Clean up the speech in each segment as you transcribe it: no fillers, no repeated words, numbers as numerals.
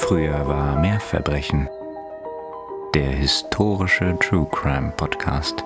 Früher war mehr Verbrechen. Der historische True Crime Podcast.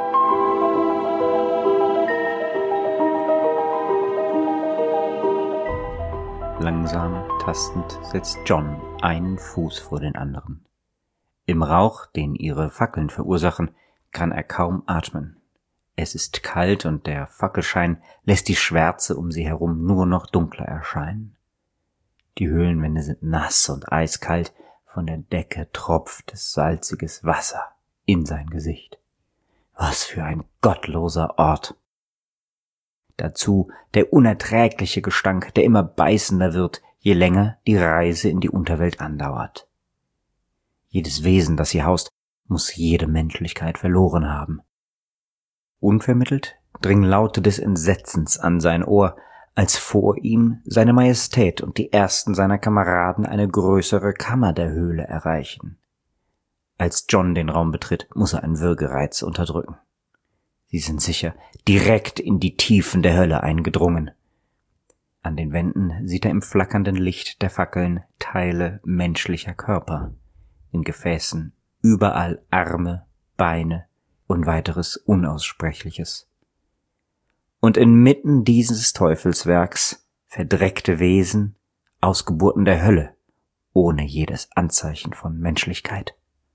Langsam tastend setzt John einen Fuß vor den anderen. Im Rauch, den ihre Fackeln verursachen, kann er kaum atmen. Es ist kalt und der Fackelschein lässt die Schwärze um sie herum nur noch dunkler erscheinen. Die Höhlenwände sind nass und eiskalt, von der Decke tropft es salziges Wasser in sein Gesicht. Was für ein gottloser Ort! Dazu der unerträgliche Gestank, der immer beißender wird, je länger die Reise in die Unterwelt andauert. Jedes Wesen, das hier haust, muss jede Menschlichkeit verloren haben. Unvermittelt dringen Laute des Entsetzens an sein Ohr, als vor ihm seine Majestät und die ersten seiner Kameraden eine größere Kammer der Höhle erreichen. Als John den Raum betritt, muss er einen Würgereiz unterdrücken. Sie sind sicher direkt in die Tiefen der Hölle eingedrungen. An den Wänden sieht er im flackernden Licht der Fackeln Teile menschlicher Körper, in Gefäßen überall Arme, Beine und weiteres Unaussprechliches. Und inmitten dieses Teufelswerks verdreckte Wesen, Ausgeburten der Hölle, ohne jedes Anzeichen von Menschlichkeit.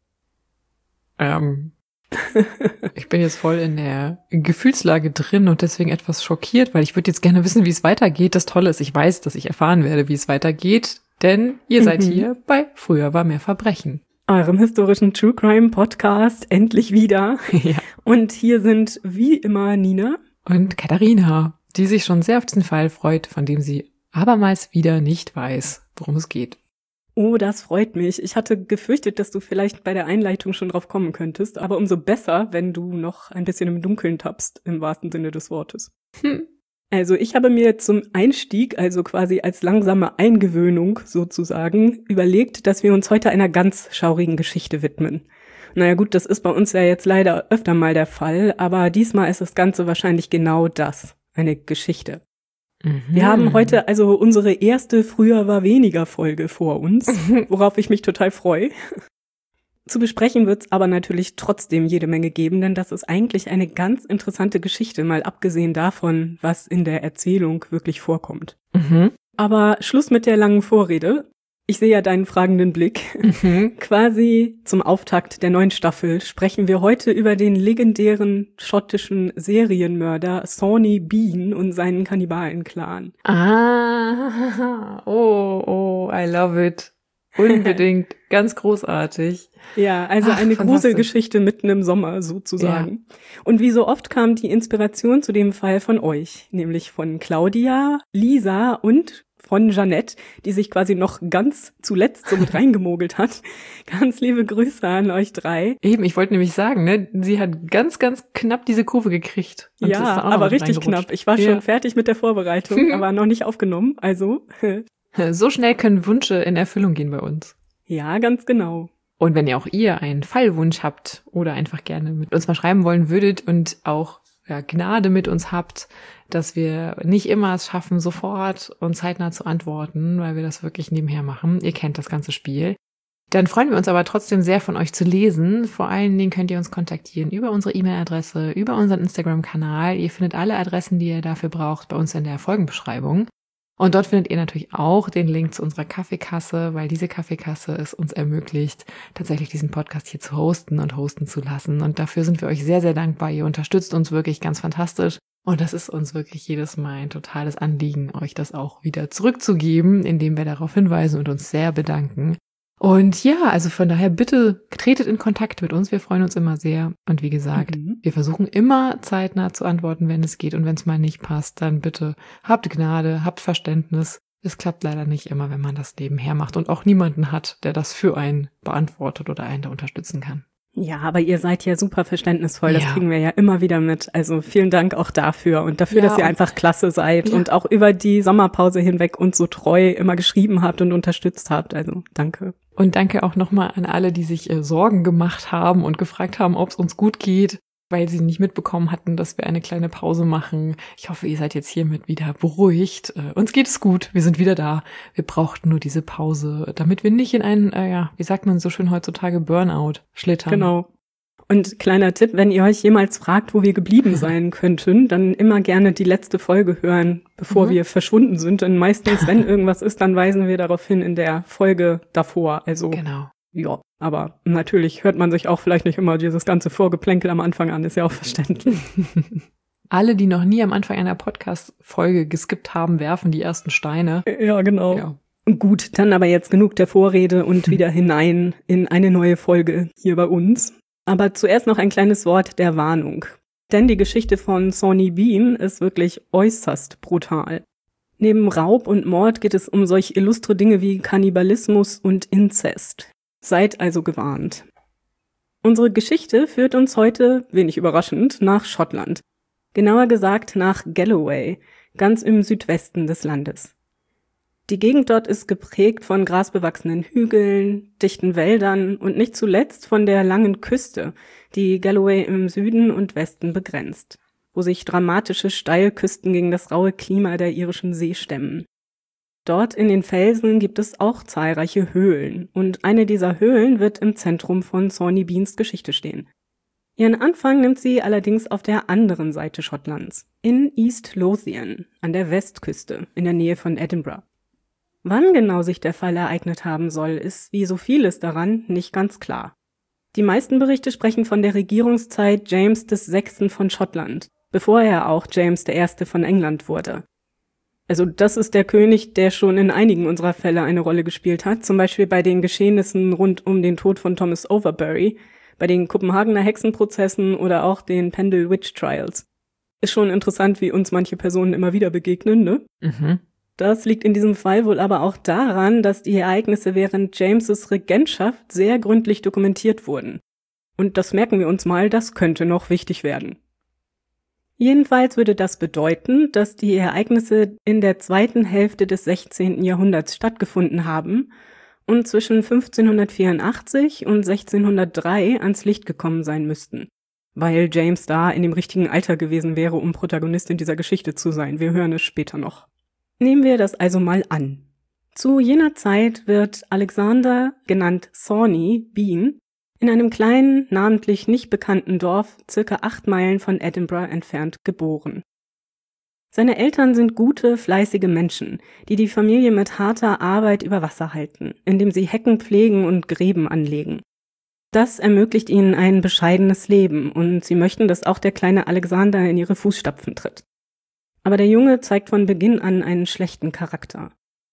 Ich bin jetzt voll in der Gefühlslage drin und deswegen etwas schockiert, weil ich würde jetzt gerne wissen, wie es weitergeht. Das Tolle ist, ich weiß, dass ich erfahren werde, wie es weitergeht, denn ihr seid hier bei Früher war mehr Verbrechen. Eurem historischen True Crime Podcast endlich wieder. Ja. Und hier sind wie immer Nina Und Katharina, die sich schon sehr auf diesen Fall freut, von dem sie abermals wieder nicht weiß, worum es geht. Oh, das freut mich. Ich hatte gefürchtet, dass du vielleicht bei der Einleitung schon drauf kommen könntest, aber umso besser, wenn du noch ein bisschen im Dunkeln tappst, im wahrsten Sinne des Wortes. Also ich habe mir zum Einstieg, also quasi als langsame Eingewöhnung sozusagen, überlegt, dass wir uns heute einer ganz schaurigen Geschichte widmen. Naja gut, das ist bei uns ja jetzt leider öfter mal der Fall, aber diesmal ist das Ganze wahrscheinlich genau das, eine Geschichte. Wir haben heute also unsere erste Früher war weniger Folge vor uns, worauf ich mich total freue. Zu besprechen wird's aber natürlich trotzdem jede Menge geben, denn das ist eigentlich eine ganz interessante Geschichte, mal abgesehen davon, was in der Erzählung wirklich vorkommt. Aber Schluss mit der langen Vorrede. Ich sehe ja deinen fragenden Blick. Quasi zum Auftakt der neuen Staffel sprechen wir heute über den legendären schottischen Serienmörder Sawney Bean und seinen Kannibalen-Clan. I love it. Unbedingt, ganz großartig. Ja, also eine Gruselgeschichte mitten im Sommer sozusagen. Ja. Und wie so oft kam die Inspiration zu dem Fall von euch, nämlich von Claudia, Lisa und von Jeanette, die sich quasi noch ganz zuletzt so mit reingemogelt hat. Ganz liebe Grüße an euch drei. Eben, ich wollte nämlich sagen, ne, sie hat ganz, ganz knapp diese Kurve gekriegt. Und ja, aber richtig knapp. Ich war schon fertig mit der Vorbereitung, aber noch nicht aufgenommen, also. So schnell können Wünsche in Erfüllung gehen bei uns. Ja, ganz genau. Und wenn ihr auch einen Fallwunsch habt oder einfach gerne mit uns mal schreiben wollen würdet und auch Gnade mit uns habt, dass wir nicht immer es schaffen, sofort und zeitnah zu antworten, weil wir das wirklich nebenher machen. Ihr kennt das ganze Spiel. Dann freuen wir uns aber trotzdem sehr, von euch zu lesen. Vor allen Dingen könnt ihr uns kontaktieren über unsere E-Mail-Adresse, über unseren Instagram-Kanal. Ihr findet alle Adressen, die ihr dafür braucht, bei uns in der Folgenbeschreibung. Und dort findet ihr natürlich auch den Link zu unserer Kaffeekasse, weil diese Kaffeekasse es uns ermöglicht, tatsächlich diesen Podcast hier zu hosten und hosten zu lassen. Und dafür sind wir euch sehr, sehr dankbar. Ihr unterstützt uns wirklich ganz fantastisch. Und das ist uns wirklich jedes Mal ein totales Anliegen, euch das auch wieder zurückzugeben, indem wir darauf hinweisen und uns sehr bedanken. Und ja, also von daher bitte tretet in Kontakt mit uns. Wir freuen uns immer sehr. Und wie gesagt, wir versuchen immer zeitnah zu antworten, wenn es geht. Und wenn es mal nicht passt, dann bitte habt Gnade, habt Verständnis. Es klappt leider nicht immer, wenn man das nebenher macht und auch niemanden hat, der das für einen beantwortet oder einen da unterstützen kann. Ja, aber ihr seid ja super verständnisvoll, das kriegen wir ja immer wieder mit. Also vielen Dank auch dafür und dafür, dass ihr einfach klasse seid und auch über die Sommerpause hinweg uns so treu immer geschrieben habt und unterstützt habt. Also danke. Und danke auch nochmal an alle, die sich Sorgen gemacht haben und gefragt haben, ob es uns gut geht. weil sie nicht mitbekommen hatten, dass wir eine kleine Pause machen. Ich hoffe, ihr seid jetzt hiermit wieder beruhigt. Uns geht es gut, wir sind wieder da. Wir brauchten nur diese Pause, damit wir nicht in einen, wie sagt man so schön heutzutage, Burnout schlittern. Genau. Und kleiner Tipp, wenn ihr euch jemals fragt, wo wir geblieben sein könnten, dann immer gerne die letzte Folge hören, bevor wir verschwunden sind. Denn meistens, wenn irgendwas ist, dann weisen wir darauf hin in der Folge davor. Also, genau. Ja, aber natürlich hört man sich auch vielleicht nicht immer dieses ganze Vorgeplänkel am Anfang an, ist ja auch verständlich. Alle, die noch nie am Anfang einer Podcast-Folge geskippt haben, werfen die ersten Steine. Ja, genau. Ja. Gut, dann aber jetzt genug der Vorrede und wieder hinein in eine neue Folge hier bei uns. Aber zuerst noch ein kleines Wort der Warnung. Denn die Geschichte von Sawney Bean ist wirklich äußerst brutal. Neben Raub und Mord geht es um solch illustre Dinge wie Kannibalismus und Inzest. Seid also gewarnt. Unsere Geschichte führt uns heute, wenig überraschend, nach Schottland. Genauer gesagt nach Galloway, ganz im Südwesten des Landes. Die Gegend dort ist geprägt von grasbewachsenen Hügeln, dichten Wäldern und nicht zuletzt von der langen Küste, die Galloway im Süden und Westen begrenzt, wo sich dramatische Steilküsten gegen das raue Klima der irischen See stemmen. Dort in den Felsen gibt es auch zahlreiche Höhlen und eine dieser Höhlen wird im Zentrum von Sawney Beans Geschichte stehen. Ihren Anfang nimmt sie allerdings auf der anderen Seite Schottlands, in East Lothian, an der Westküste, in der Nähe von Edinburgh. Wann genau sich der Fall ereignet haben soll, ist wie so vieles daran nicht ganz klar. Die meisten Berichte sprechen von der Regierungszeit James VI. Von Schottland, bevor er auch James I. von England wurde. Also das ist der König, der schon in einigen unserer Fälle eine Rolle gespielt hat, zum Beispiel bei den Geschehnissen rund um den Tod von Thomas Overbury, bei den Kopenhagener Hexenprozessen oder auch den Pendle Witch Trials. Ist schon interessant, wie uns manche Personen immer wieder begegnen, ne? Mhm. Das liegt in diesem Fall wohl aber auch daran, dass die Ereignisse während James' Regentschaft sehr gründlich dokumentiert wurden. Und das merken wir uns mal, das könnte noch wichtig werden. Jedenfalls würde das bedeuten, dass die Ereignisse in der zweiten Hälfte des 16. Jahrhunderts stattgefunden haben und zwischen 1584 und 1603 ans Licht gekommen sein müssten, weil James da in dem richtigen Alter gewesen wäre, um Protagonist in dieser Geschichte zu sein. Wir hören es später noch. Nehmen wir das also mal an. Zu jener Zeit wird Alexander, genannt Sawney Bean, in einem kleinen, namentlich nicht bekannten Dorf circa 8 Meilen von Edinburgh entfernt geboren. Seine Eltern sind gute, fleißige Menschen, die die Familie mit harter Arbeit über Wasser halten, indem sie Hecken pflegen und Gräben anlegen. Das ermöglicht ihnen ein bescheidenes Leben und sie möchten, dass auch der kleine Alexander in ihre Fußstapfen tritt. Aber der Junge zeigt von Beginn an einen schlechten Charakter.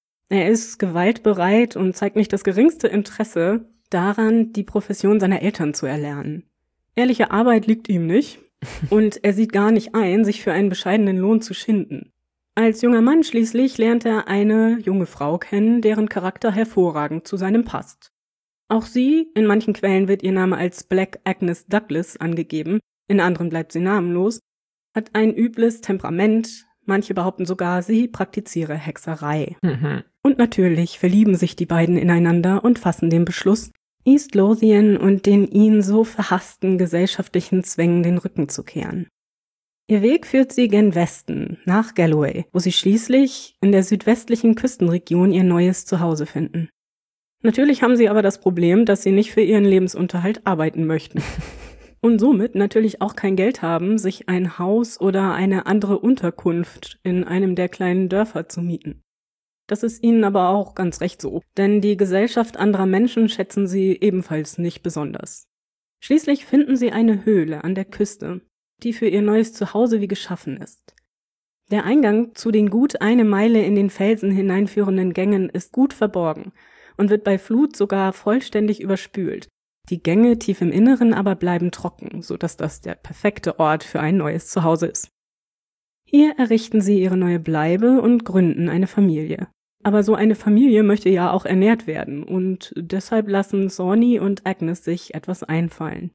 Er ist gewaltbereit und zeigt nicht das geringste Interesse daran, die Profession seiner Eltern zu erlernen. Ehrliche Arbeit liegt ihm nicht und er sieht gar nicht ein, sich für einen bescheidenen Lohn zu schinden. Als junger Mann schließlich lernt er eine junge Frau kennen, deren Charakter hervorragend zu seinem passt. Auch sie, in manchen Quellen wird ihr Name als Black Agnes Douglas angegeben, in anderen bleibt sie namenlos, hat ein übles Temperament, manche behaupten sogar, sie praktiziere Hexerei. Mhm. Und natürlich verlieben sich die beiden ineinander und fassen den Beschluss, East Lothian und den ihnen so verhassten gesellschaftlichen Zwängen den Rücken zu kehren. Ihr Weg führt sie gen Westen, nach Galloway, wo sie schließlich in der südwestlichen Küstenregion ihr neues Zuhause finden. Natürlich haben sie aber das Problem, dass sie nicht für ihren Lebensunterhalt arbeiten möchten. Und somit natürlich auch kein Geld haben, sich ein Haus oder eine andere Unterkunft in einem der kleinen Dörfer zu mieten. Das ist ihnen aber auch ganz recht so, denn die Gesellschaft anderer Menschen schätzen sie ebenfalls nicht besonders. Schließlich finden sie eine Höhle an der Küste, die für ihr neues Zuhause wie geschaffen ist. Der Eingang zu den gut 1 Meile in den Felsen hineinführenden Gängen ist gut verborgen und wird bei Flut sogar vollständig überspült. Die Gänge tief im Inneren aber bleiben trocken, sodass das der perfekte Ort für ein neues Zuhause ist. Hier errichten sie ihre neue Bleibe und gründen eine Familie. Aber so eine Familie möchte ja auch ernährt werden und deshalb lassen Sawney und Agnes sich etwas einfallen.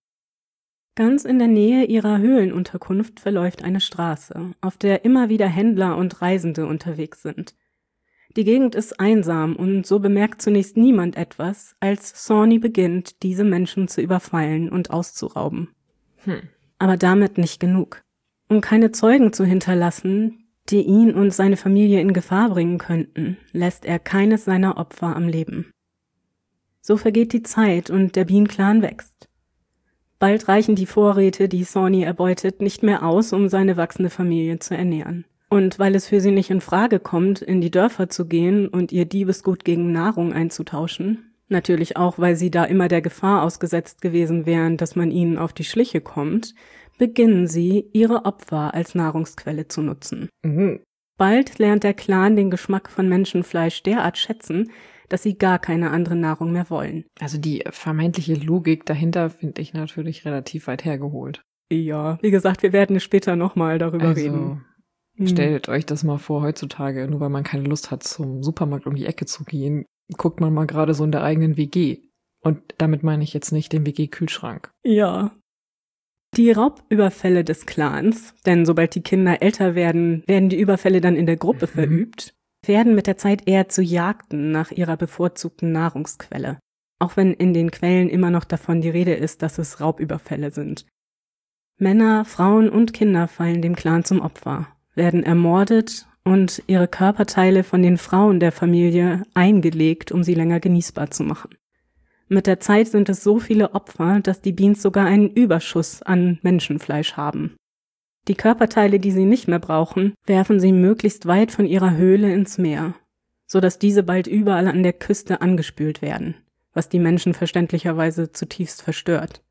Ganz in der Nähe ihrer Höhlenunterkunft verläuft eine Straße, auf der immer wieder Händler und Reisende unterwegs sind. Die Gegend ist einsam und so bemerkt zunächst niemand etwas, als Sawney beginnt, diese Menschen zu überfallen und auszurauben. Aber damit nicht genug. Um keine Zeugen zu hinterlassen, die ihn und seine Familie in Gefahr bringen könnten, lässt er keines seiner Opfer am Leben. So vergeht die Zeit und der Bean-Clan wächst. Bald reichen die Vorräte, die Sawney erbeutet, nicht mehr aus, um seine wachsende Familie zu ernähren. Und weil es für sie nicht in Frage kommt, in die Dörfer zu gehen und ihr Diebesgut gegen Nahrung einzutauschen, natürlich auch, weil sie da immer der Gefahr ausgesetzt gewesen wären, dass man ihnen auf die Schliche kommt, beginnen sie, ihre Opfer als Nahrungsquelle zu nutzen. Bald lernt der Clan den Geschmack von Menschenfleisch derart schätzen, dass sie gar keine andere Nahrung mehr wollen. Also die vermeintliche Logik dahinter finde ich natürlich relativ weit hergeholt. Ja, wie gesagt, wir werden später nochmal darüber reden. Stellt euch das mal vor, heutzutage, nur weil man keine Lust hat, zum Supermarkt um die Ecke zu gehen, guckt man mal gerade so in der eigenen WG. Und damit meine ich jetzt nicht den WG-Kühlschrank. Ja. Die Raubüberfälle des Clans, denn sobald die Kinder älter werden, werden die Überfälle dann in der Gruppe verübt, werden mit der Zeit eher zu Jagden nach ihrer bevorzugten Nahrungsquelle. Auch wenn in den Quellen immer noch davon die Rede ist, dass es Raubüberfälle sind. Männer, Frauen und Kinder fallen dem Clan zum Opfer, werden ermordet und ihre Körperteile von den Frauen der Familie eingelegt, um sie länger genießbar zu machen. Mit der Zeit sind es so viele Opfer, dass die Beans sogar einen Überschuss an Menschenfleisch haben. Die Körperteile, die sie nicht mehr brauchen, werfen sie möglichst weit von ihrer Höhle ins Meer, sodass diese bald überall an der Küste angespült werden, was die Menschen verständlicherweise zutiefst verstört.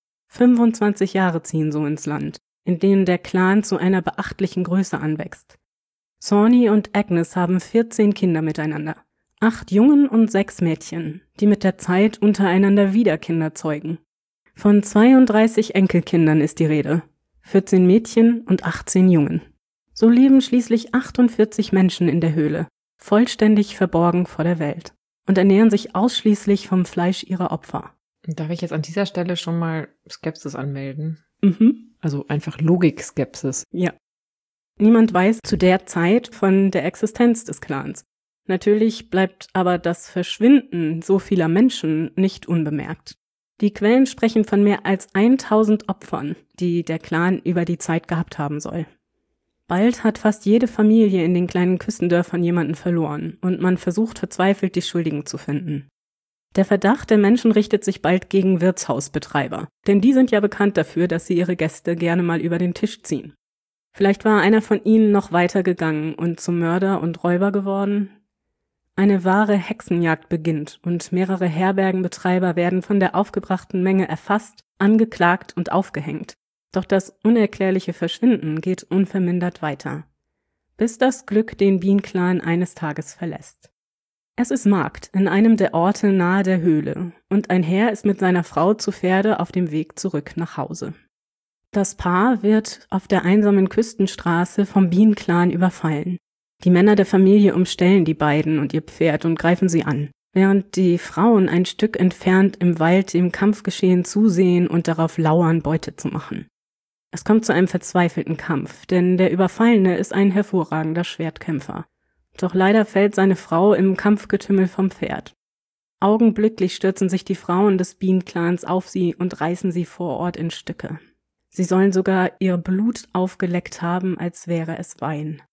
25 Jahre ziehen so ins Land, in denen der Clan zu einer beachtlichen Größe anwächst. Sawney und Agnes haben 14 Kinder miteinander, 8 Jungen und 6 Mädchen, die mit der Zeit untereinander wieder Kinder zeugen. Von 32 Enkelkindern ist die Rede, 14 Mädchen und 18 Jungen. So leben schließlich 48 Menschen in der Höhle, vollständig verborgen vor der Welt, und ernähren sich ausschließlich vom Fleisch ihrer Opfer. Darf ich jetzt an dieser Stelle schon mal Skepsis anmelden? Mhm. Also einfach Logik-Skepsis. Ja. Niemand weiß zu der Zeit von der Existenz des Clans. Natürlich bleibt aber das Verschwinden so vieler Menschen nicht unbemerkt. Die Quellen sprechen von mehr als 1000 Opfern, die der Clan über die Zeit gehabt haben soll. Bald hat fast jede Familie in den kleinen Küstendörfern jemanden verloren und man versucht verzweifelt, die Schuldigen zu finden. Der Verdacht der Menschen richtet sich bald gegen Wirtshausbetreiber, denn die sind ja bekannt dafür, dass sie ihre Gäste gerne mal über den Tisch ziehen. Vielleicht war einer von ihnen noch weiter gegangen und zum Mörder und Räuber geworden. Eine wahre Hexenjagd beginnt und mehrere Herbergenbetreiber werden von der aufgebrachten Menge erfasst, angeklagt und aufgehängt. Doch das unerklärliche Verschwinden geht unvermindert weiter, bis das Glück den Bean-Clan eines Tages verlässt. Es ist Markt in einem der Orte nahe der Höhle und ein Herr ist mit seiner Frau zu Pferde auf dem Weg zurück nach Hause. Das Paar wird auf der einsamen Küstenstraße vom Bean-Clan überfallen. Die Männer der Familie umstellen die beiden und ihr Pferd und greifen sie an, während die Frauen ein Stück entfernt im Wald dem Kampfgeschehen zusehen und darauf lauern, Beute zu machen. Es kommt zu einem verzweifelten Kampf, denn der Überfallene ist ein hervorragender Schwertkämpfer. Doch leider fällt seine Frau im Kampfgetümmel vom Pferd. Augenblicklich stürzen sich die Frauen des Bean-Clans auf sie und reißen sie vor Ort in Stücke. Sie sollen sogar ihr Blut aufgeleckt haben, als wäre es Wein.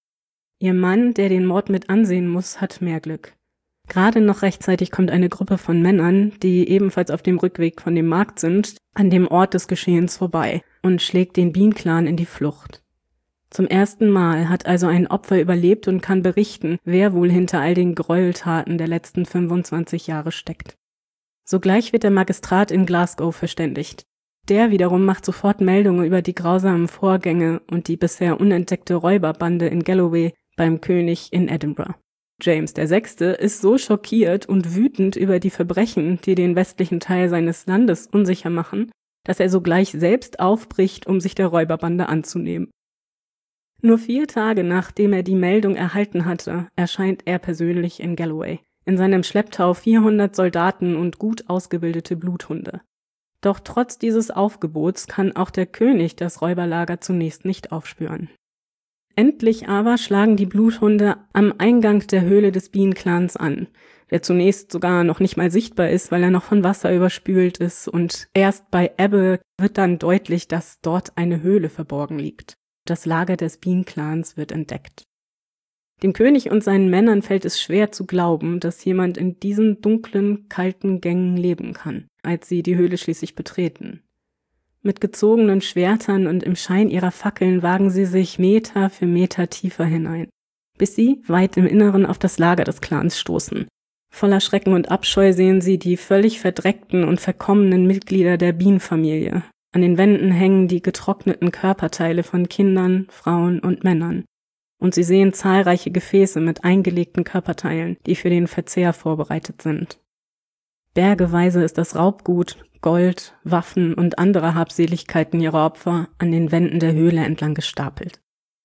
Ihr Mann, der den Mord mit ansehen muss, hat mehr Glück. Gerade noch rechtzeitig kommt eine Gruppe von Männern, die ebenfalls auf dem Rückweg von dem Markt sind, an dem Ort des Geschehens vorbei und schlägt den Bean-Clan in die Flucht. Zum ersten Mal hat also ein Opfer überlebt und kann berichten, wer wohl hinter all den Gräueltaten der letzten 25 Jahre steckt. Sogleich wird der Magistrat in Glasgow verständigt. Der wiederum macht sofort Meldungen über die grausamen Vorgänge und die bisher unentdeckte Räuberbande in Galloway beim König in Edinburgh. James VI. Ist so schockiert und wütend über die Verbrechen, die den westlichen Teil seines Landes unsicher machen, dass er sogleich selbst aufbricht, um sich der Räuberbande anzunehmen. Nur 4 Tage nachdem er die Meldung erhalten hatte, erscheint er persönlich in Galloway. In seinem Schlepptau 400 Soldaten und gut ausgebildete Bluthunde. Doch trotz dieses Aufgebots kann auch der König das Räuberlager zunächst nicht aufspüren. Endlich aber schlagen die Bluthunde am Eingang der Höhle des Bean-Clans an, der zunächst sogar noch nicht mal sichtbar ist, weil er noch von Wasser überspült ist. Und erst bei Ebbe wird dann deutlich, dass dort eine Höhle verborgen liegt. Das Lager des Bean-Clans wird entdeckt. Dem König und seinen Männern fällt es schwer zu glauben, dass jemand in diesen dunklen, kalten Gängen leben kann, als sie die Höhle schließlich betreten. Mit gezogenen Schwertern und im Schein ihrer Fackeln wagen sie sich Meter für Meter tiefer hinein, bis sie weit im Inneren auf das Lager des Clans stoßen. Voller Schrecken und Abscheu sehen sie die völlig verdreckten und verkommenen Mitglieder der Bean-Familie. An den Wänden hängen die getrockneten Körperteile von Kindern, Frauen und Männern. Und sie sehen zahlreiche Gefäße mit eingelegten Körperteilen, die für den Verzehr vorbereitet sind. Bergeweise ist das Raubgut, Gold, Waffen und andere Habseligkeiten ihrer Opfer an den Wänden der Höhle entlang gestapelt.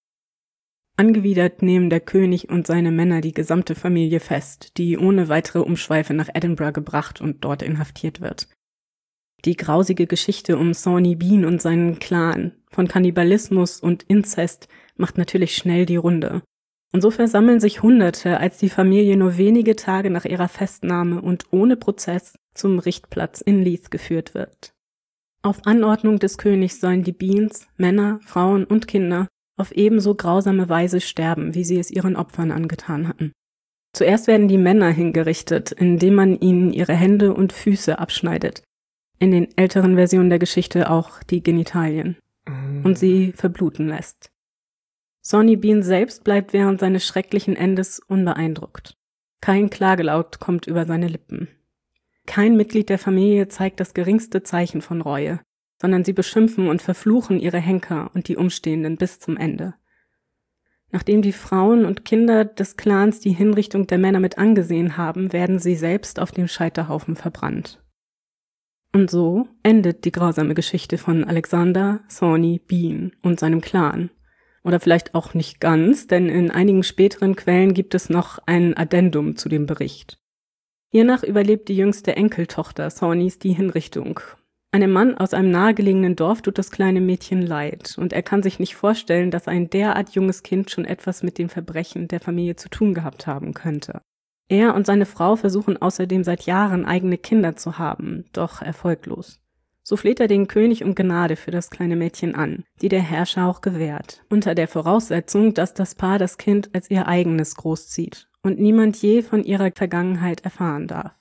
Angewidert nehmen der König und seine Männer die gesamte Familie fest, die ohne weitere Umschweife nach Edinburgh gebracht und dort inhaftiert wird. Die grausige Geschichte um Sawney Bean und seinen Clan von Kannibalismus und Inzest macht natürlich schnell die Runde. Und so versammeln sich Hunderte, als die Familie nur wenige Tage nach ihrer Festnahme und ohne Prozess zum Richtplatz in Leith geführt wird. Auf Anordnung des Königs sollen die Beans, Männer, Frauen und Kinder, auf ebenso grausame Weise sterben, wie sie es ihren Opfern angetan hatten. Zuerst werden die Männer hingerichtet, indem man ihnen ihre Hände und Füße abschneidet. In den älteren Versionen der Geschichte auch die Genitalien. Und sie verbluten lässt. Sawney Bean selbst bleibt während seines schrecklichen Endes unbeeindruckt. Kein Klagelaut kommt über seine Lippen. Kein Mitglied der Familie zeigt das geringste Zeichen von Reue, sondern sie beschimpfen und verfluchen ihre Henker und die Umstehenden bis zum Ende. Nachdem die Frauen und Kinder des Clans die Hinrichtung der Männer mit angesehen haben, werden sie selbst auf dem Scheiterhaufen verbrannt. Und so endet die grausame Geschichte von Alexander Sawney Bean und seinem Clan. Oder vielleicht auch nicht ganz, denn in einigen späteren Quellen gibt es noch ein Addendum zu dem Bericht. Hiernach überlebt die jüngste Enkeltochter Sawneys die Hinrichtung. Einem Mann aus einem nahegelegenen Dorf tut das kleine Mädchen leid, und er kann sich nicht vorstellen, dass ein derart junges Kind schon etwas mit den Verbrechen der Familie zu tun gehabt haben könnte. Er und seine Frau versuchen außerdem seit Jahren eigene Kinder zu haben, doch erfolglos. So fleht er den König um Gnade für das kleine Mädchen an, die der Herrscher auch gewährt, unter der Voraussetzung, dass das Paar das Kind als ihr eigenes großzieht und niemand je von ihrer Vergangenheit erfahren darf.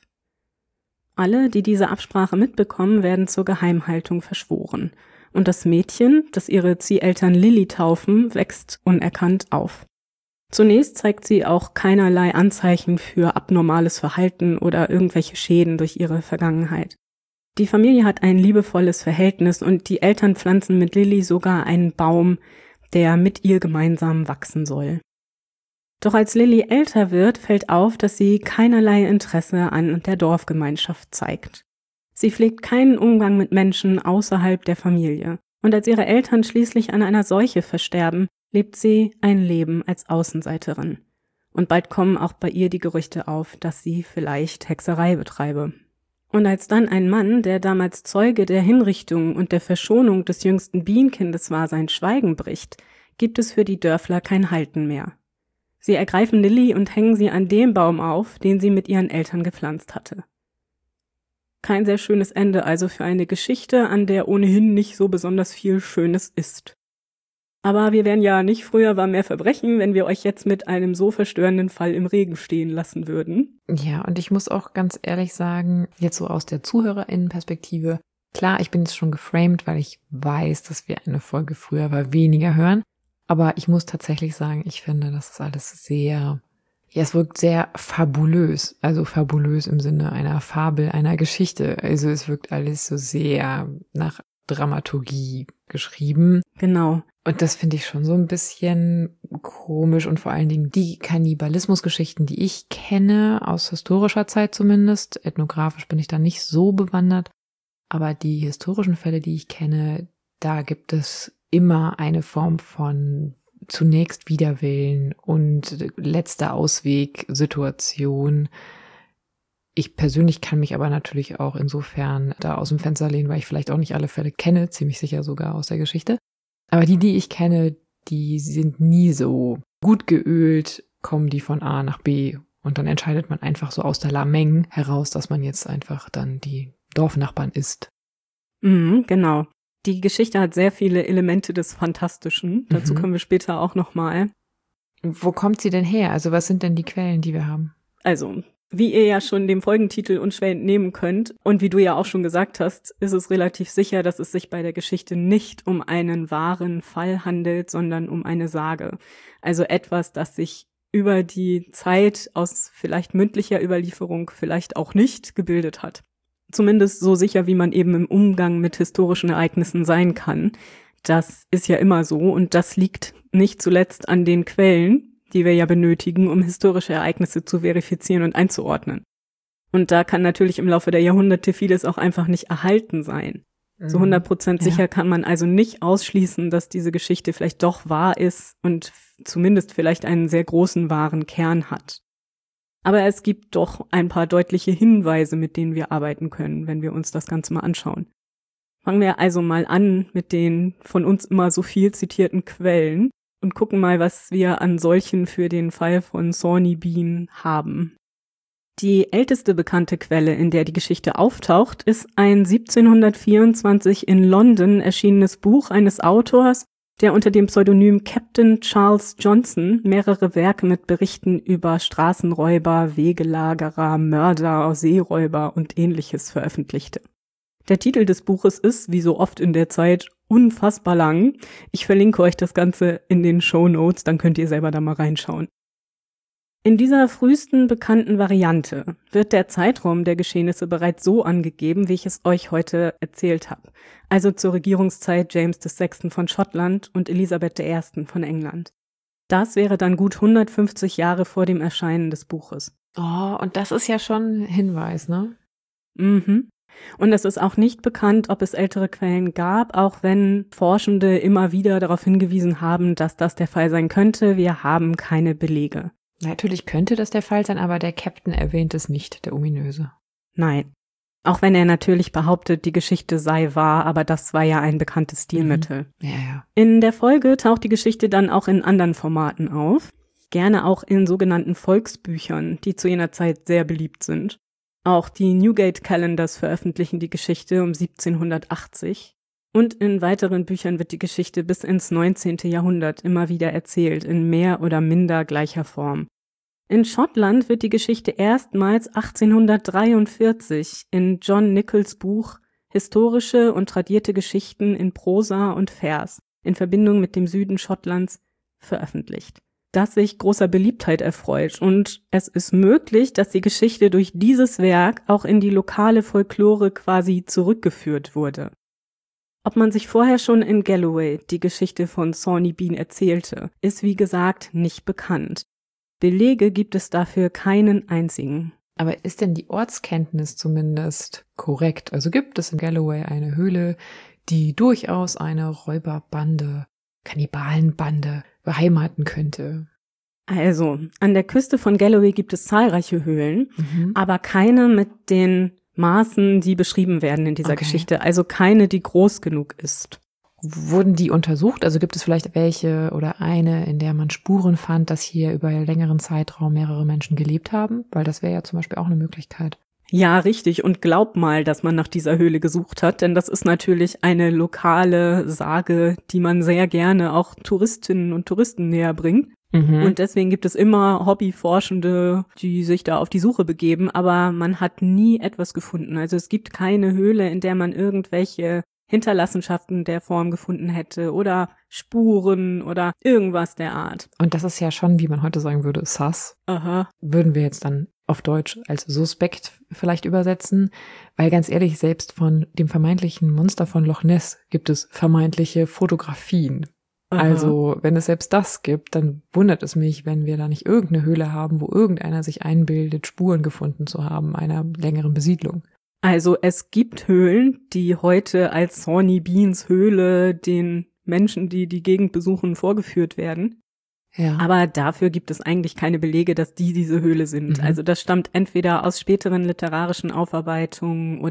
Alle, die diese Absprache mitbekommen, werden zur Geheimhaltung verschworen, und das Mädchen, das ihre Zieheltern Lily taufen, wächst unerkannt auf. Zunächst zeigt sie auch keinerlei Anzeichen für abnormales Verhalten oder irgendwelche Schäden durch ihre Vergangenheit. Die Familie hat ein liebevolles Verhältnis und die Eltern pflanzen mit Lily sogar einen Baum, der mit ihr gemeinsam wachsen soll. Doch als Lily älter wird, fällt auf, dass sie keinerlei Interesse an der Dorfgemeinschaft zeigt. Sie pflegt keinen Umgang mit Menschen außerhalb der Familie. Und als ihre Eltern schließlich an einer Seuche versterben, lebt sie ein Leben als Außenseiterin. Und bald kommen auch bei ihr die Gerüchte auf, dass sie vielleicht Hexerei betreibe. Und als dann ein Mann, der damals Zeuge der Hinrichtung und der Verschonung des jüngsten Bean-Kindes war, sein Schweigen bricht, gibt es für die Dörfler kein Halten mehr. Sie ergreifen Lily und hängen sie an dem Baum auf, den sie mit ihren Eltern gepflanzt hatte. Kein sehr schönes Ende also für eine Geschichte, an der ohnehin nicht so besonders viel Schönes ist. Aber wir wären ja nicht früher war mehr Verbrechen, wenn wir euch jetzt mit einem so verstörenden Fall im Regen stehen lassen würden. Ja, und ich muss auch ganz ehrlich sagen, jetzt so aus der ZuhörerInnen-Perspektive, klar, ich bin jetzt schon geframed, weil ich weiß, dass wir eine Folge früher war weniger hören. Aber ich muss tatsächlich sagen, ich finde, das ist alles sehr, ja, es wirkt sehr fabulös. Also fabulös im Sinne einer Fabel, einer Geschichte. Also es wirkt alles so sehr nach Dramaturgie geschrieben. Genau. Und das finde ich schon so ein bisschen komisch und vor allen Dingen die Kannibalismusgeschichten, die ich kenne, aus historischer Zeit zumindest, ethnografisch bin ich da nicht so bewandert, aber die historischen Fälle, die ich kenne, da gibt es immer eine Form von zunächst Widerwillen und letzter Ausweg Situation. Ich persönlich kann mich aber natürlich auch insofern da aus dem Fenster lehnen, weil ich vielleicht auch nicht alle Fälle kenne, ziemlich sicher sogar aus der Geschichte. Aber die ich kenne, die sind nie so gut geölt, kommen die von A nach B Und dann entscheidet man einfach so aus der Lameng heraus, dass man jetzt einfach dann die Dorfnachbarn ist. Genau. Die Geschichte hat sehr viele Elemente des Fantastischen. Dazu kommen wir später auch nochmal. Wo kommt sie denn her? Also was sind denn die Quellen, die wir haben? Also, wie ihr ja schon dem Folgentitel unschwer entnehmen könnt und wie du ja auch schon gesagt hast, ist es relativ sicher, dass es sich bei der Geschichte nicht um einen wahren Fall handelt, sondern um eine Sage. Also etwas, das sich über die Zeit aus vielleicht mündlicher Überlieferung vielleicht auch nicht gebildet hat. Zumindest so sicher, wie man eben im Umgang mit historischen Ereignissen sein kann. Das ist ja immer so und das liegt nicht zuletzt an den Quellen, die wir ja benötigen, um historische Ereignisse zu verifizieren und einzuordnen. Und da kann natürlich im Laufe der Jahrhunderte vieles auch einfach nicht erhalten sein. So 100% sicher kann man also nicht ausschließen, dass diese Geschichte vielleicht doch wahr ist und zumindest vielleicht einen sehr großen wahren Kern hat. Aber es gibt doch ein paar deutliche Hinweise, mit denen wir arbeiten können, wenn wir uns das Ganze mal anschauen. Fangen wir also mal an mit den von uns immer so viel zitierten Quellen und gucken mal, was wir an solchen für den Fall von Sawney Bean haben. Die älteste bekannte Quelle, in der die Geschichte auftaucht, ist ein 1724 in London erschienenes Buch eines Autors, der unter dem Pseudonym Captain Charles Johnson mehrere Werke mit Berichten über Straßenräuber, Wegelagerer, Mörder, Seeräuber und Ähnliches veröffentlichte. Der Titel des Buches ist, wie so oft in der Zeit, unfassbar lang. Ich verlinke euch das Ganze in den Shownotes, dann könnt ihr selber da mal reinschauen. In dieser frühesten bekannten Variante wird der Zeitraum der Geschehnisse bereits so angegeben, wie ich es euch heute erzählt habe. Also zur Regierungszeit James VI. Von Schottland und Elisabeth I. von England. Das wäre dann gut 150 Jahre vor dem Erscheinen des Buches. Oh, und das ist ja schon ein Hinweis, ne? Und es ist auch nicht bekannt, ob es ältere Quellen gab, auch wenn Forschende immer wieder darauf hingewiesen haben, dass das der Fall sein könnte. Wir haben keine Belege. Natürlich könnte das der Fall sein, aber der Captain erwähnt es nicht, der Ominöse. Nein. Auch wenn er natürlich behauptet, die Geschichte sei wahr, aber das war ja ein bekanntes Stilmittel. Ja. In der Folge taucht die Geschichte dann auch in anderen Formaten auf. Gerne auch in sogenannten Volksbüchern, die zu jener Zeit sehr beliebt sind. Auch die Newgate Calendars veröffentlichen die Geschichte um 1780. Und in weiteren Büchern wird die Geschichte bis ins 19. Jahrhundert immer wieder erzählt, in mehr oder minder gleicher Form. In Schottland wird die Geschichte erstmals 1843 in John Nichols Buch Historische und tradierte Geschichten in Prosa und Vers in Verbindung mit dem Süden Schottlands veröffentlicht, das sich großer Beliebtheit erfreut. Und es ist möglich, dass die Geschichte durch dieses Werk auch in die lokale Folklore quasi zurückgeführt wurde. Ob man sich vorher schon in Galloway die Geschichte von Sawney Bean erzählte, ist wie gesagt nicht bekannt. Belege gibt es dafür keinen einzigen. Aber ist denn die Ortskenntnis zumindest korrekt? Also gibt es in Galloway eine Höhle, die durchaus eine Räuberbande, Kannibalenbande beheimaten könnte? Also, an der Küste von Galloway gibt es zahlreiche Höhlen, aber keine mit den Maßen, die beschrieben werden in dieser Geschichte, also keine, die groß genug ist. Wurden die untersucht? Also gibt es vielleicht welche oder eine, in der man Spuren fand, dass hier über einen längeren Zeitraum mehrere Menschen gelebt haben? Weil das wäre ja zum Beispiel auch eine Möglichkeit. Ja, richtig. Und glaub mal, dass man nach dieser Höhle gesucht hat, denn das ist natürlich eine lokale Sage, die man sehr gerne auch Touristinnen und Touristen näher bringt. Und deswegen gibt es immer Hobbyforschende, die sich da auf die Suche begeben, aber man hat nie etwas gefunden. Also es gibt keine Höhle, in der man irgendwelche Hinterlassenschaften der Form gefunden hätte oder Spuren oder irgendwas der Art. Und das ist ja schon, wie man heute sagen würde, sus. Würden wir jetzt dann auf Deutsch als suspekt vielleicht übersetzen, weil ganz ehrlich, selbst von dem vermeintlichen Monster von Loch Ness gibt es vermeintliche Fotografien. Also, wenn es selbst das gibt, dann wundert es mich, wenn wir da nicht irgendeine Höhle haben, wo irgendeiner sich einbildet, Spuren gefunden zu haben, einer längeren Besiedlung. Also, es gibt Höhlen, die heute als Sawney Beans Höhle den Menschen, die die Gegend besuchen, vorgeführt werden. Ja. Aber dafür gibt es eigentlich keine Belege, dass die diese Höhle sind. Also, das stammt entweder aus späteren literarischen Aufarbeitungen oder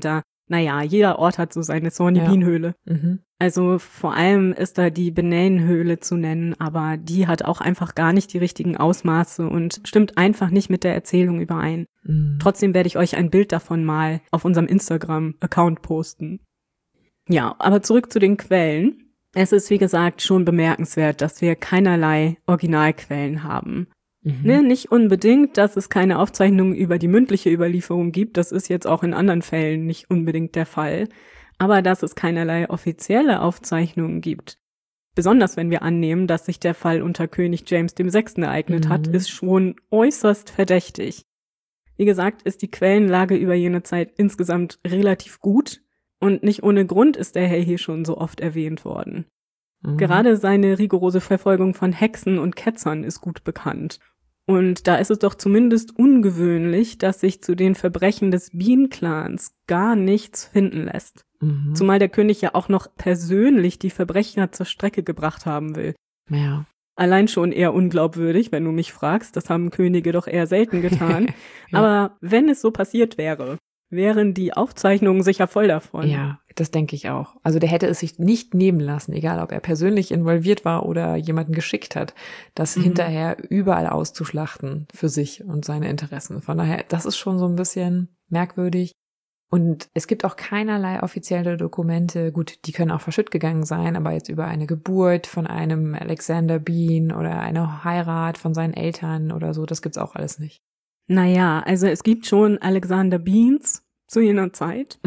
Naja, jeder Ort hat so seine Sawney Bean Höhle. Mhm. Also vor allem ist da die Benain-Höhle zu nennen, aber die hat auch einfach gar nicht die richtigen Ausmaße und stimmt einfach nicht mit der Erzählung überein. Mhm. Trotzdem werde ich euch ein Bild davon mal auf unserem Instagram-Account posten. Ja, aber zurück zu den Quellen. Es ist, wie gesagt, schon bemerkenswert, dass wir keinerlei Originalquellen haben. Ne, nicht unbedingt, dass es keine Aufzeichnungen über die mündliche Überlieferung gibt, das ist jetzt auch in anderen Fällen nicht unbedingt der Fall, aber dass es keinerlei offizielle Aufzeichnungen gibt. Besonders wenn wir annehmen, dass sich der Fall unter König James VI. Ereignet hat, ist schon äußerst verdächtig. Wie gesagt, ist die Quellenlage über jene Zeit insgesamt relativ gut und nicht ohne Grund ist der Herr hier schon so oft erwähnt worden. Gerade seine rigorose Verfolgung von Hexen und Ketzern ist gut bekannt. Und da ist es doch zumindest ungewöhnlich, dass sich zu den Verbrechen des Bean-Clans gar nichts finden lässt. Zumal der König ja auch noch persönlich die Verbrecher zur Strecke gebracht haben will. Ja. Allein schon eher unglaubwürdig, wenn du mich fragst. Das haben Könige doch eher selten getan. Ja. Aber wenn es so passiert wäre, wären die Aufzeichnungen sicher voll davon. Ja, das denke ich auch. Also der hätte es sich nicht nehmen lassen, egal ob er persönlich involviert war oder jemanden geschickt hat, das hinterher überall auszuschlachten für sich und seine Interessen. Von daher, das ist schon so ein bisschen merkwürdig. Und es gibt auch keinerlei offizielle Dokumente. Gut, die können auch verschütt gegangen sein, aber jetzt über eine Geburt von einem Alexander Bean oder eine Heirat von seinen Eltern oder so, das gibt's auch alles nicht. Naja, also es gibt schon Alexander Beans zu jener Zeit.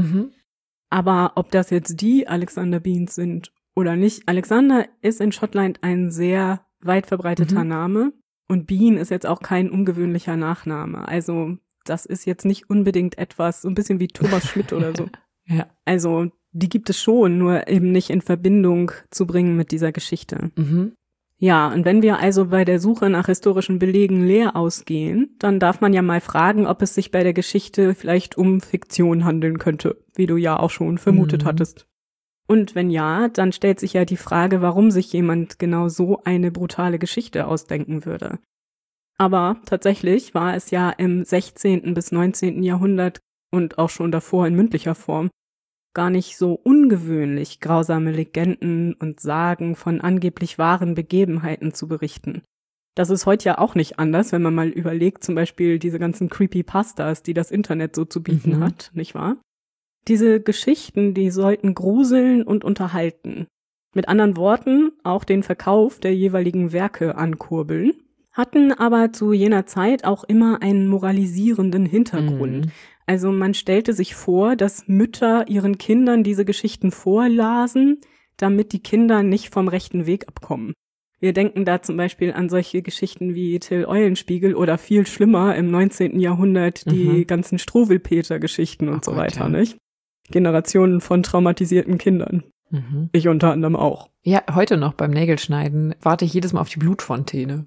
Aber ob das jetzt die Alexander Beans sind oder nicht, Alexander ist in Schottland ein sehr weit verbreiteter Name und Bean ist jetzt auch kein ungewöhnlicher Nachname. Also das ist jetzt nicht unbedingt etwas, so ein bisschen wie Thomas Schmidt oder so. Ja. Also die gibt es schon, nur eben nicht in Verbindung zu bringen mit dieser Geschichte. Ja, und wenn wir also bei der Suche nach historischen Belegen leer ausgehen, dann darf man ja mal fragen, ob es sich bei der Geschichte vielleicht um Fiktion handeln könnte, wie du ja auch schon vermutet hattest. Und wenn ja, dann stellt sich ja die Frage, warum sich jemand genau so eine brutale Geschichte ausdenken würde. Aber tatsächlich war es ja im 16. bis 19. Jahrhundert und auch schon davor in mündlicher Form gar nicht so ungewöhnlich, grausame Legenden und Sagen von angeblich wahren Begebenheiten zu berichten. Das ist heute ja auch nicht anders, wenn man mal überlegt, zum Beispiel diese ganzen Creepypastas, die das Internet so zu bieten hat, nicht wahr? Diese Geschichten, die sollten gruseln und unterhalten. Mit anderen Worten, auch den Verkauf der jeweiligen Werke ankurbeln, hatten aber zu jener Zeit auch immer einen moralisierenden Hintergrund. Also man stellte sich vor, dass Mütter ihren Kindern diese Geschichten vorlasen, damit die Kinder nicht vom rechten Weg abkommen. Wir denken da zum Beispiel an solche Geschichten wie Till Eulenspiegel oder viel schlimmer im 19. Jahrhundert die ganzen Struwwelpeter-Geschichten und so weiter, nicht? Generationen von traumatisierten Kindern. Ich unter anderem auch. Ja, heute noch beim Nägelschneiden warte ich jedes Mal auf die Blutfontäne.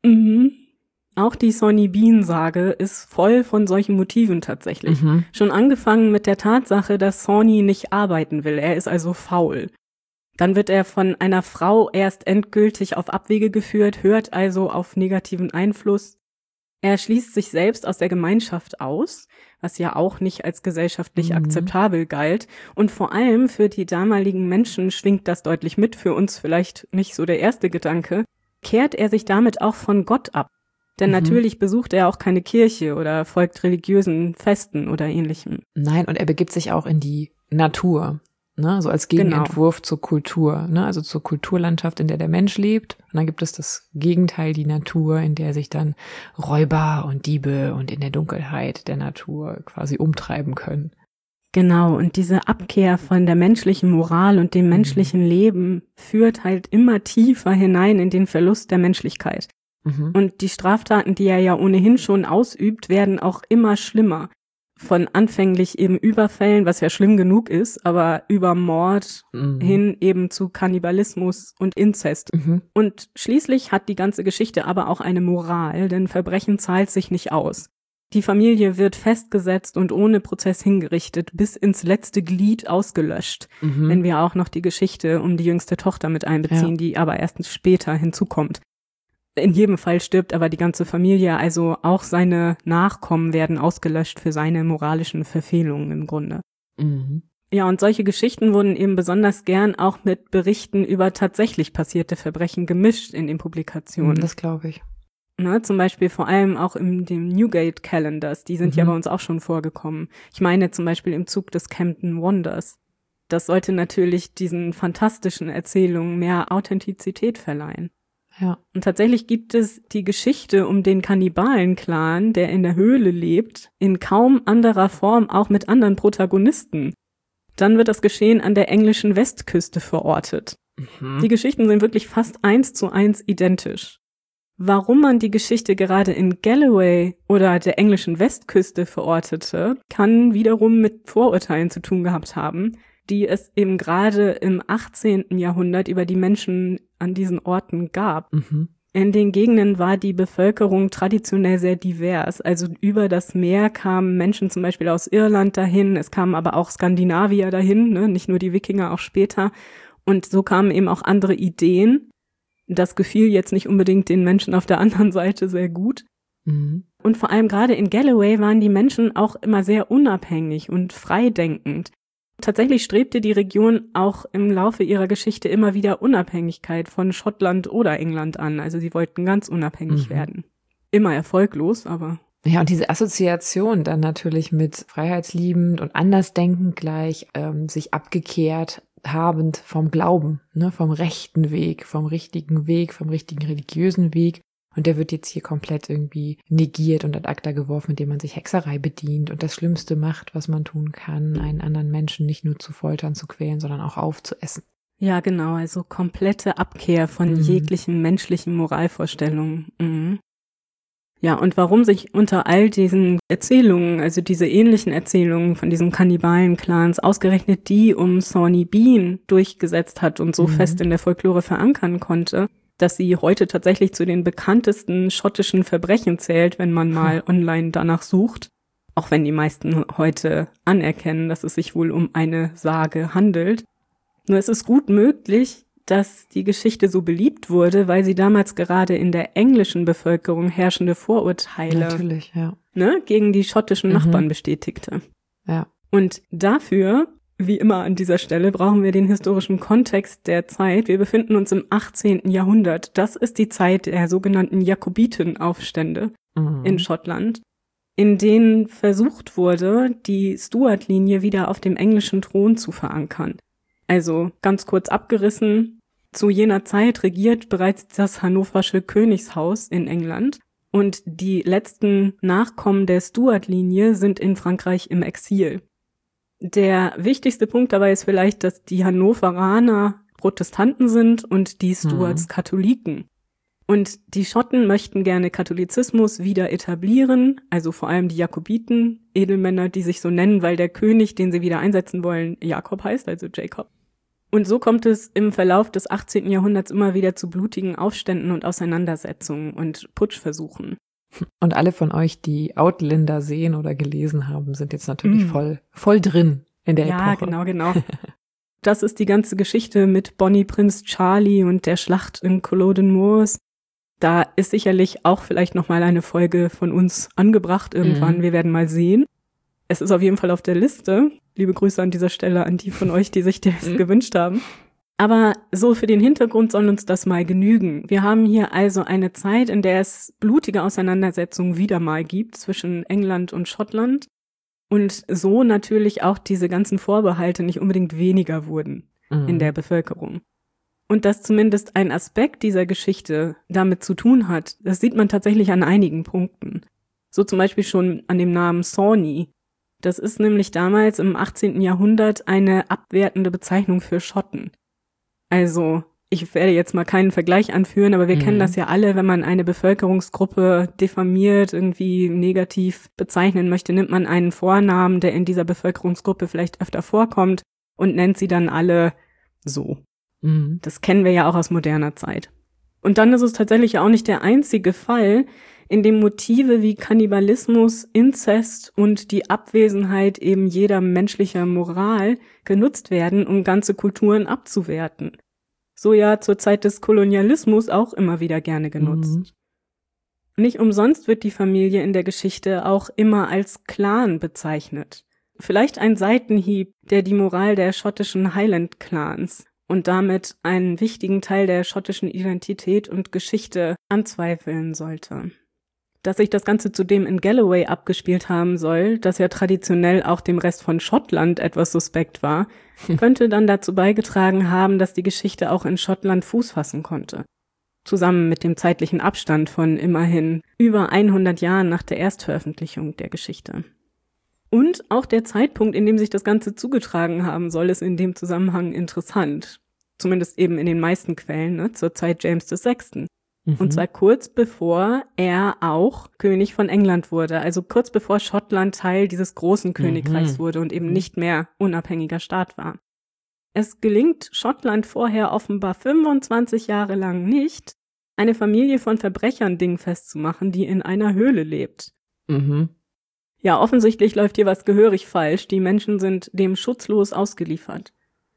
Auch die Sawney Bean-Sage ist voll von solchen Motiven tatsächlich. Schon angefangen mit der Tatsache, dass Sawney nicht arbeiten will. Er ist also faul. Dann wird er von einer Frau erst endgültig auf Abwege geführt, hört also auf negativen Einfluss. Er schließt sich selbst aus der Gemeinschaft aus, was ja auch nicht als gesellschaftlich akzeptabel galt. Und vor allem für die damaligen Menschen schwingt das deutlich mit, für uns vielleicht nicht so der erste Gedanke, kehrt er sich damit auch von Gott ab. Denn natürlich besucht er auch keine Kirche oder folgt religiösen Festen oder ähnlichem. Nein, und er begibt sich auch in die Natur, ne, so als Gegenentwurf zur Kultur, ne, also zur Kulturlandschaft, in der der Mensch lebt. Und dann gibt es das Gegenteil, die Natur, in der sich dann Räuber und Diebe und in der Dunkelheit der Natur quasi umtreiben können. Genau, und diese Abkehr von der menschlichen Moral und dem menschlichen Leben führt halt immer tiefer hinein in den Verlust der Menschlichkeit. Und die Straftaten, die er ja ohnehin schon ausübt, werden auch immer schlimmer. Von anfänglich eben Überfällen, was ja schlimm genug ist, aber über Mord hin eben zu Kannibalismus und Inzest. Und schließlich hat die ganze Geschichte aber auch eine Moral, denn Verbrechen zahlt sich nicht aus. Die Familie wird festgesetzt und ohne Prozess hingerichtet, bis ins letzte Glied ausgelöscht, wenn wir auch noch die Geschichte um die jüngste Tochter mit einbeziehen, die aber erst später hinzukommt. In jedem Fall stirbt aber die ganze Familie, also auch seine Nachkommen werden ausgelöscht für seine moralischen Verfehlungen im Grunde. Mhm. Ja, und solche Geschichten wurden eben besonders gern auch mit Berichten über tatsächlich passierte Verbrechen gemischt in den Publikationen. Das glaube ich. Ne, zum Beispiel vor allem auch in den Newgate Calendars, die sind ja bei uns auch schon vorgekommen. Ich meine zum Beispiel im Zug des Campden Wonders. Das sollte natürlich diesen fantastischen Erzählungen mehr Authentizität verleihen. Ja. Und tatsächlich gibt es die Geschichte um den Kannibalen-Clan, der in der Höhle lebt, in kaum anderer Form auch mit anderen Protagonisten. Dann wird das Geschehen an der englischen Westküste verortet. Die Geschichten sind wirklich fast 1:1 identisch. Warum man die Geschichte gerade in Galloway oder der englischen Westküste verortete, kann wiederum mit Vorurteilen zu tun gehabt haben, die es eben gerade im 18. Jahrhundert über die Menschen an diesen Orten gab. In den Gegenden war die Bevölkerung traditionell sehr divers. Also über das Meer kamen Menschen zum Beispiel aus Irland dahin, es kamen aber auch Skandinavier dahin, ne? Nicht nur die Wikinger, auch später. Und so kamen eben auch andere Ideen. Das gefiel jetzt nicht unbedingt den Menschen auf der anderen Seite sehr gut. Und vor allem gerade in Galloway waren die Menschen auch immer sehr unabhängig und freidenkend. Tatsächlich strebte die Region auch im Laufe ihrer Geschichte immer wieder Unabhängigkeit von Schottland oder England an. Also sie wollten ganz unabhängig werden. Immer erfolglos, aber... Ja, und diese Assoziation dann natürlich mit freiheitsliebend und andersdenkend gleich, sich abgekehrt habend vom Glauben, ne, vom rechten Weg, vom richtigen religiösen Weg. Und der wird jetzt hier komplett irgendwie negiert und ad acta geworfen, indem man sich Hexerei bedient und das Schlimmste macht, was man tun kann, einen anderen Menschen nicht nur zu foltern, zu quälen, sondern auch aufzuessen. Ja, genau, also komplette Abkehr von jeglichen menschlichen Moralvorstellungen. Ja, und warum sich unter all diesen Erzählungen, also diese ähnlichen Erzählungen von diesen Kannibalen-Clans, ausgerechnet die um Sawney Bean durchgesetzt hat und so fest in der Folklore verankern konnte, dass sie heute tatsächlich zu den bekanntesten schottischen Verbrechen zählt, wenn man mal online danach sucht. Auch wenn die meisten heute anerkennen, dass es sich wohl um eine Sage handelt. Nur es ist gut möglich, dass die Geschichte so beliebt wurde, weil sie damals gerade in der englischen Bevölkerung herrschende Vorurteile Natürlich, ja. Gegen die schottischen Nachbarn bestätigte. Ja. Und dafür, wie immer an dieser Stelle, brauchen wir den historischen Kontext der Zeit. Wir befinden uns im 18. Jahrhundert. Das ist die Zeit der sogenannten Jakobitenaufstände in Schottland, in denen versucht wurde, die Stuart-Linie wieder auf dem englischen Thron zu verankern. Also ganz kurz abgerissen, zu jener Zeit regiert bereits das hannoversche Königshaus in England und die letzten Nachkommen der Stuart-Linie sind in Frankreich im Exil. Der wichtigste Punkt dabei ist vielleicht, dass die Hannoveraner Protestanten sind und die Stuarts Katholiken. Und die Schotten möchten gerne Katholizismus wieder etablieren, also vor allem die Jakobiten, Edelmänner, die sich so nennen, weil der König, den sie wieder einsetzen wollen, Jakob heißt, also Jacob. Und so kommt es im Verlauf des 18. Jahrhunderts immer wieder zu blutigen Aufständen und Auseinandersetzungen und Putschversuchen. Und alle von euch, die Outlander sehen oder gelesen haben, sind jetzt natürlich voll drin in der Epoche. Ja, genau. Das ist die ganze Geschichte mit Bonnie Prince Charlie und der Schlacht in Culloden Moors. Da ist sicherlich auch vielleicht nochmal eine Folge von uns angebracht irgendwann. Wir werden mal sehen. Es ist auf jeden Fall auf der Liste. Liebe Grüße an dieser Stelle an die von euch, die sich das gewünscht haben. Aber so für den Hintergrund soll uns das mal genügen. Wir haben hier also eine Zeit, in der es blutige Auseinandersetzungen wieder mal gibt zwischen England und Schottland und so natürlich auch diese ganzen Vorbehalte nicht unbedingt weniger wurden in der Bevölkerung. Und dass zumindest ein Aspekt dieser Geschichte damit zu tun hat, das sieht man tatsächlich an einigen Punkten. So zum Beispiel schon an dem Namen Sawney. Das ist nämlich damals im 18. Jahrhundert eine abwertende Bezeichnung für Schotten. Also, ich werde jetzt mal keinen Vergleich anführen, aber wir kennen das ja alle, wenn man eine Bevölkerungsgruppe diffamiert, irgendwie negativ bezeichnen möchte, nimmt man einen Vornamen, der in dieser Bevölkerungsgruppe vielleicht öfter vorkommt und nennt sie dann alle so. Das kennen wir ja auch aus moderner Zeit. Und dann ist es tatsächlich auch nicht der einzige Fall, in dem Motive wie Kannibalismus, Inzest und die Abwesenheit eben jeder menschlicher Moral genutzt werden, um ganze Kulturen abzuwerten. So ja zur Zeit des Kolonialismus auch immer wieder gerne genutzt. Nicht umsonst wird die Familie in der Geschichte auch immer als Clan bezeichnet. vielleicht ein Seitenhieb, der die Moral der schottischen Highland-Clans und damit einen wichtigen Teil der schottischen Identität und Geschichte anzweifeln sollte. Dass sich das Ganze zudem in Galloway abgespielt haben soll, das ja traditionell auch dem Rest von Schottland etwas suspekt war, könnte dann dazu beigetragen haben, dass die Geschichte auch in Schottland Fuß fassen konnte. Zusammen mit dem zeitlichen Abstand von immerhin über 100 Jahren nach der Erstveröffentlichung der Geschichte. Und auch der Zeitpunkt, in dem sich das Ganze zugetragen haben soll, ist in dem Zusammenhang interessant. Zumindest eben in den meisten Quellen, ne, zur Zeit James VI. Und zwar kurz bevor er auch König von England wurde, also kurz bevor Schottland Teil dieses großen Königreichs wurde und eben nicht mehr unabhängiger Staat war. Es gelingt Schottland vorher offenbar 25 Jahre lang nicht, eine Familie von Verbrechern dingfest zu machen, die in einer Höhle lebt. Ja, offensichtlich läuft hier was gehörig falsch. Die Menschen sind dem schutzlos ausgeliefert.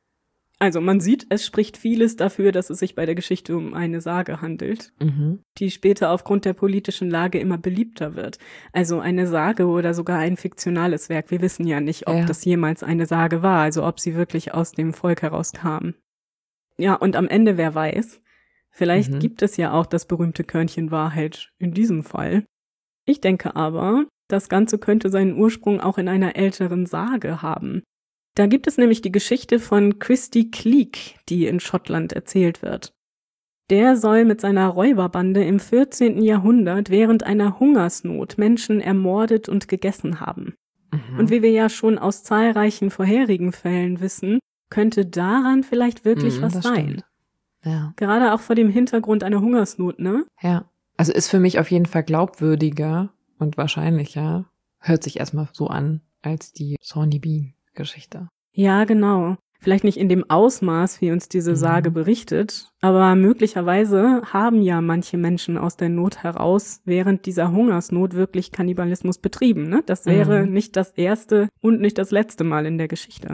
Also man sieht, es spricht vieles dafür, dass es sich bei der Geschichte um eine Sage handelt, die später aufgrund der politischen Lage immer beliebter wird. Also eine Sage oder sogar ein fiktionales Werk. Wir wissen ja nicht, ob das jemals eine Sage war, also ob sie wirklich aus dem Volk herauskam. Ja, und am Ende, wer weiß, vielleicht gibt es ja auch das berühmte Körnchen Wahrheit in diesem Fall. Ich denke aber, das Ganze könnte seinen Ursprung auch in einer älteren Sage haben. Da gibt es nämlich die Geschichte von Christy Cleek, die in Schottland erzählt wird. Der soll mit seiner Räuberbande im 14. Jahrhundert während einer Hungersnot Menschen ermordet und gegessen haben. Und wie wir ja schon aus zahlreichen vorherigen Fällen wissen, könnte daran vielleicht wirklich was sein. Stimmt. Ja. Gerade auch vor dem Hintergrund einer Hungersnot, ne? Ja, also ist für mich auf jeden Fall glaubwürdiger und wahrscheinlicher, hört sich erstmal so an, als die Sawney Bean-Geschichte. Ja, genau. Vielleicht nicht in dem Ausmaß, wie uns diese Sage berichtet, aber möglicherweise haben ja manche Menschen aus der Not heraus während dieser Hungersnot wirklich Kannibalismus betrieben, ne? Das wäre nicht das erste und nicht das letzte Mal in der Geschichte.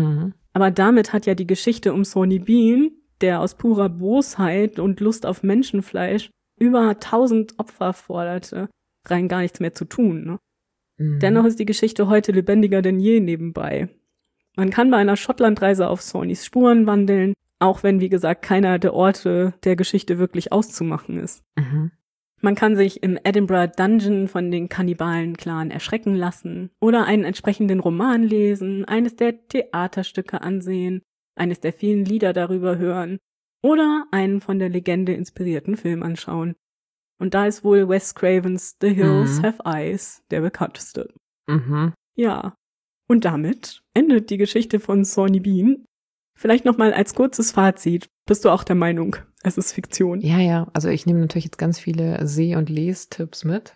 Aber damit hat ja die Geschichte um Sawney Bean, der aus purer Bosheit und Lust auf Menschenfleisch über 1000 Opfer forderte, rein gar nichts mehr zu tun, ne? Dennoch ist die Geschichte heute lebendiger denn je nebenbei. Man kann bei einer Schottlandreise auf Sawneys Spuren wandeln, auch wenn, wie gesagt, keiner der Orte der Geschichte wirklich auszumachen ist. Man kann sich im Edinburgh Dungeon von den Kannibalen-Clan erschrecken lassen oder einen entsprechenden Roman lesen, eines der Theaterstücke ansehen, eines der vielen Lieder darüber hören oder einen von der Legende inspirierten Film anschauen. Und da ist wohl Wes Cravens The Hills Have Eyes der bekannteste. Ja. Und damit endet die Geschichte von Sawney Bean. Vielleicht nochmal als kurzes Fazit. Bist du auch der Meinung, es ist Fiktion? Ja. Also ich nehme natürlich jetzt ganz viele Seh- und Lestipps mit.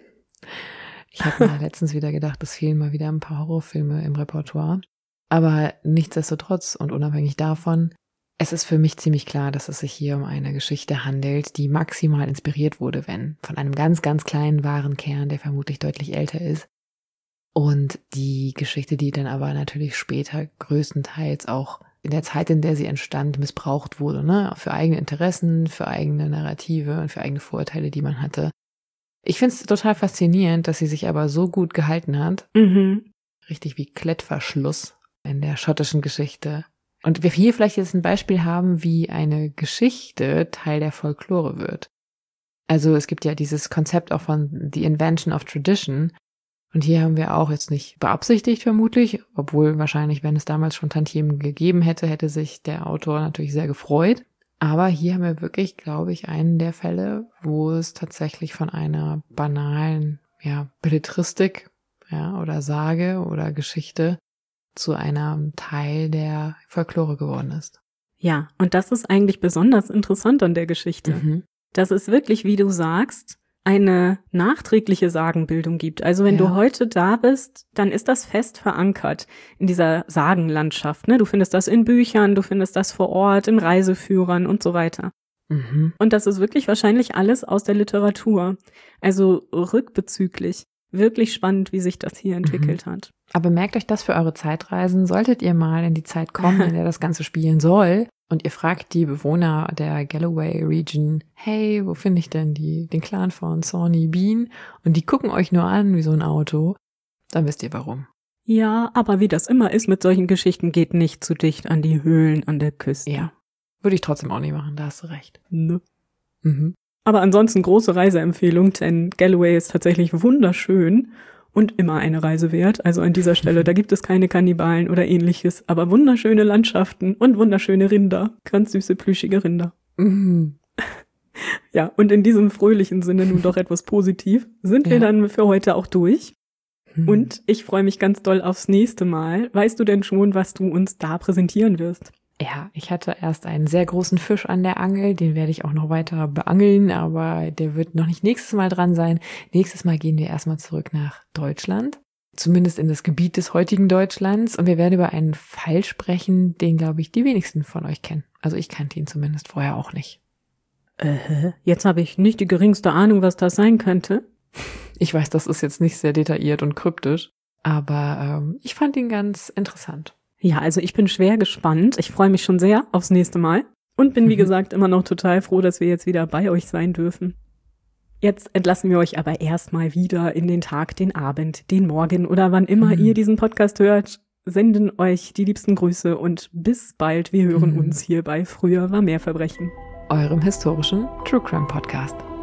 Ich habe mir letztens wieder gedacht, es fehlen mal wieder ein paar Horrorfilme im Repertoire. Aber nichtsdestotrotz und unabhängig davon, es ist für mich ziemlich klar, dass es sich hier um eine Geschichte handelt, die maximal inspiriert wurde, wenn von einem ganz, ganz kleinen wahren Kern, der vermutlich deutlich älter ist. Und die Geschichte, die dann aber natürlich später größtenteils auch in der Zeit, in der sie entstand, missbraucht wurde, ne? Für eigene Interessen, für eigene Narrative und für eigene Vorurteile, die man hatte. Ich finde es total faszinierend, dass sie sich aber so gut gehalten hat. Richtig wie Klettverschluss in der schottischen Geschichte. Und wir hier vielleicht jetzt ein Beispiel haben, wie eine Geschichte Teil der Folklore wird. Also es gibt ja dieses Konzept auch von The Invention of Tradition. Und hier haben wir auch jetzt nicht beabsichtigt vermutlich, obwohl wahrscheinlich, wenn es damals schon Tantiemen gegeben hätte, hätte sich der Autor natürlich sehr gefreut. Aber hier haben wir wirklich, glaube ich, einen der Fälle, wo es tatsächlich von einer banalen, Belletristik, oder Sage oder Geschichte zu einem Teil der Folklore geworden ist. Ja, und das ist eigentlich besonders interessant an der Geschichte. Dass es wirklich, wie du sagst, eine nachträgliche Sagenbildung gibt. Also wenn du heute da bist, dann ist das fest verankert in dieser Sagenlandschaft. Ne? Du findest das in Büchern, du findest das vor Ort, in Reiseführern und so weiter. Und das ist wirklich wahrscheinlich alles aus der Literatur. Also rückbezüglich. Wirklich spannend, wie sich das hier entwickelt hat. Aber merkt euch das für eure Zeitreisen. Solltet ihr mal in die Zeit kommen, in der das Ganze spielen soll, und ihr fragt die Bewohner der Galloway Region, hey, wo finde ich denn den Clan von Sawney Bean? Und die gucken euch nur an wie so ein Auto, dann wisst ihr warum. Ja, aber wie das immer ist mit solchen Geschichten, geht nicht zu dicht an die Höhlen an der Küste. Ja, würde ich trotzdem auch nicht machen, da hast du recht. Ne? Mhm. Aber ansonsten große Reiseempfehlung, denn Galloway ist tatsächlich wunderschön und immer eine Reise wert. Also an dieser Stelle, da gibt es keine Kannibalen oder ähnliches, aber wunderschöne Landschaften und wunderschöne Rinder. Ganz süße, plüschige Rinder. Mhm. Ja, und in diesem fröhlichen Sinne nun doch etwas positiv, sind wir dann für heute auch durch. Und ich freue mich ganz doll aufs nächste Mal. Weißt du denn schon, was du uns da präsentieren wirst? Ja, ich hatte erst einen sehr großen Fisch an der Angel, den werde ich auch noch weiter beangeln, aber der wird noch nicht nächstes Mal dran sein. Nächstes Mal gehen wir erstmal zurück nach Deutschland, zumindest in das Gebiet des heutigen Deutschlands, und wir werden über einen Fall sprechen, den, glaube ich, die wenigsten von euch kennen. Also ich kannte ihn zumindest vorher auch nicht. Jetzt habe ich nicht die geringste Ahnung, was das sein könnte. Ich weiß, das ist jetzt nicht sehr detailliert und kryptisch, aber ich fand ihn ganz interessant. Ja, also ich bin schwer gespannt. Ich freue mich schon sehr aufs nächste Mal und bin, wie gesagt, immer noch total froh, dass wir jetzt wieder bei euch sein dürfen. Jetzt entlassen wir euch aber erstmal wieder in den Tag, den Abend, den Morgen oder wann immer ihr diesen Podcast hört, senden euch die liebsten Grüße und bis bald. Wir hören uns hier bei Früher war mehr Verbrechen. Eurem historischen True Crime Podcast.